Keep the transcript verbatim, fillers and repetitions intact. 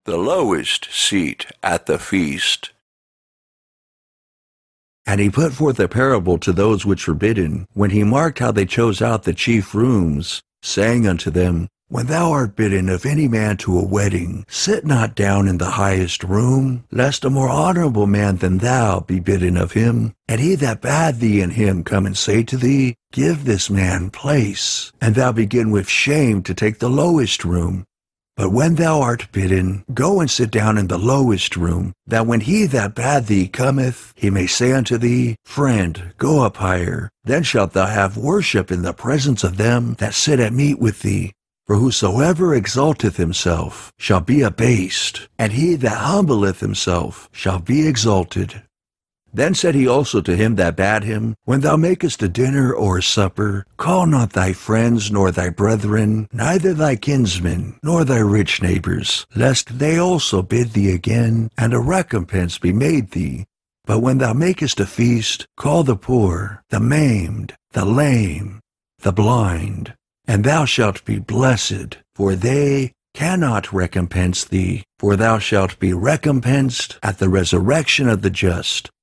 the lowest seat at the feast. And he put forth a parable to those which were bidden, when he marked how they chose out the chief rooms, saying unto them, When thou art bidden of any man to a wedding, sit not down in the highest room, lest a more honorable man than thou be bidden of him. And he that bade thee and him come and say to thee, Give this man place, and thou begin with shame to take the lowest room. But when thou art bidden, go and sit down in the lowest room, that when he that bade thee cometh, he may say unto thee, Friend, go up higher. Then shalt thou have worship in the presence of them that sit at meat with thee. For whosoever exalteth himself shall be abased, and he that humbleth himself shall be exalted. Then said he also to him that bade him, When thou makest a dinner or a supper, call not thy friends, nor thy brethren, neither thy kinsmen, nor thy rich neighbors, lest they also bid thee again, and a recompense be made thee. But when thou makest a feast, call the poor, the maimed, the lame, the blind, and thou shalt be blessed, for they cannot recompense thee, for thou shalt be recompensed at the resurrection of the just.